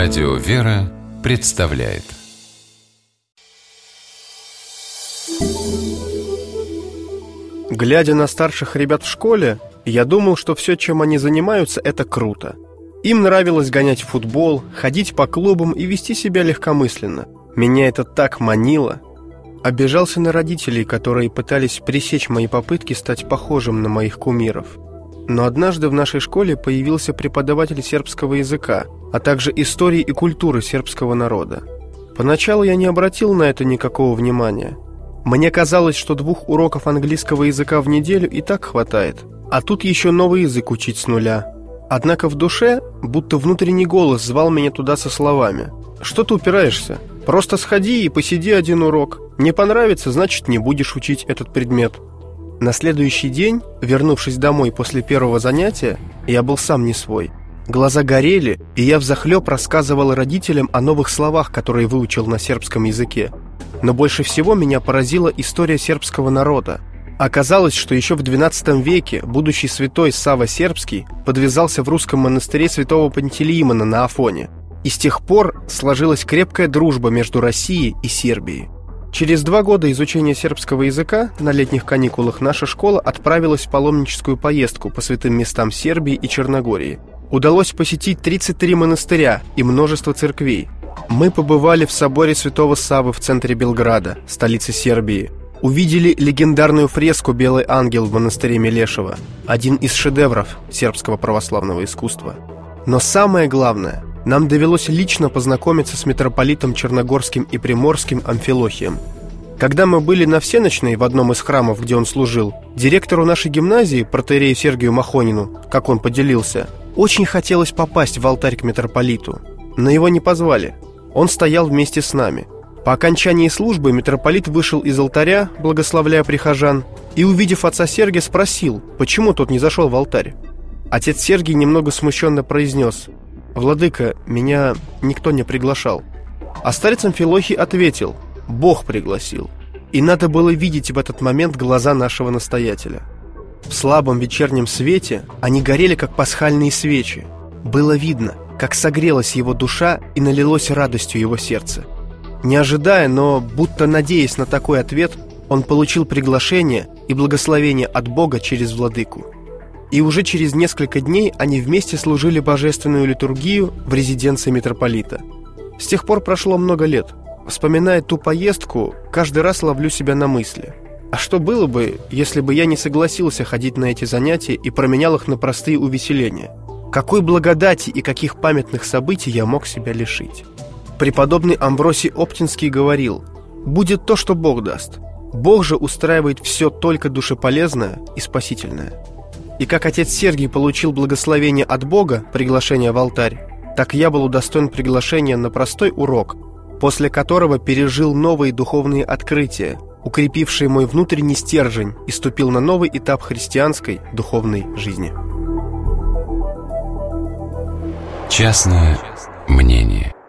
Радио «Вера» представляет. Глядя на старших ребят в школе, я думал, что все, чем они занимаются, это круто. Им нравилось гонять в футбол, ходить по клубам и вести себя легкомысленно. Меня это так манило. Обижался на родителей, которые пытались пресечь мои попытки стать похожим на моих кумиров. Но однажды в нашей школе появился преподаватель сербского языка, а также истории и культуры сербского народа. Поначалу я не обратил на это никакого внимания. Мне казалось, что 2 уроков английского языка в неделю и так хватает, а тут еще новый язык учить с нуля. Однако в душе, будто внутренний голос звал меня туда со словами: «Что ты упираешься? Просто сходи и посиди 1 урок. Не понравится, значит, не будешь учить этот предмет». На следующий день, вернувшись домой после первого занятия, я был сам не свой. Глаза горели, и я взахлеб рассказывал родителям о новых словах, которые выучил на сербском языке. Но больше всего меня поразила история сербского народа. Оказалось, что еще в XII веке будущий святой Сава Сербский подвязался в русском монастыре святого Пантелеимона на Афоне. И с тех пор сложилась крепкая дружба между Россией и Сербией. Через 2 года изучения сербского языка на летних каникулах наша школа отправилась в паломническую поездку по святым местам Сербии и Черногории. Удалось посетить 33 монастыря и множество церквей. Мы побывали в соборе святого Саввы в центре Белграда, столице Сербии. Увидели легендарную фреску «Белый ангел» в монастыре Мелешево, один из шедевров сербского православного искусства. Но самое главное, нам довелось лично познакомиться с митрополитом Черногорским и Приморским Амфилохием. Когда мы были на всеночной в одном из храмов, где он служил, директору нашей гимназии, протоиерею Сергию Махонину, как он поделился, очень хотелось попасть в алтарь к митрополиту, но его не позвали. Он стоял вместе с нами. По окончании службы митрополит вышел из алтаря, благословляя прихожан, и, увидев отца Сергия, спросил, почему тот не зашел в алтарь. Отец Сергий немного смущенно произнес: «Владыка, меня никто не приглашал». А старец Амфилохий ответил: «Бог пригласил». И надо было видеть в этот момент глаза нашего настоятеля. В слабом вечернем свете они горели, как пасхальные свечи. Было видно, как согрелась его душа и налилось радостью его сердце. Не ожидая, но будто надеясь на такой ответ, он получил приглашение и благословение от Бога через владыку. И уже через несколько дней они вместе служили божественную литургию в резиденции митрополита. С тех пор прошло много лет. Вспоминая ту поездку, каждый раз ловлю себя на мысли: а что было бы, если бы я не согласился ходить на эти занятия и променял их на простые увеселения? Какой благодати и каких памятных событий я мог себя лишить? Преподобный Амвросий Оптинский говорил: «Будет то, что Бог даст. Бог же устраивает все только душеполезное и спасительное». И как отец Сергий получил благословение от Бога, приглашение в алтарь, так я был удостоен приглашения на простой урок, после которого пережил новые духовные открытия, укрепившие мой внутренний стержень, и ступил на новый этап христианской духовной жизни. Частное мнение.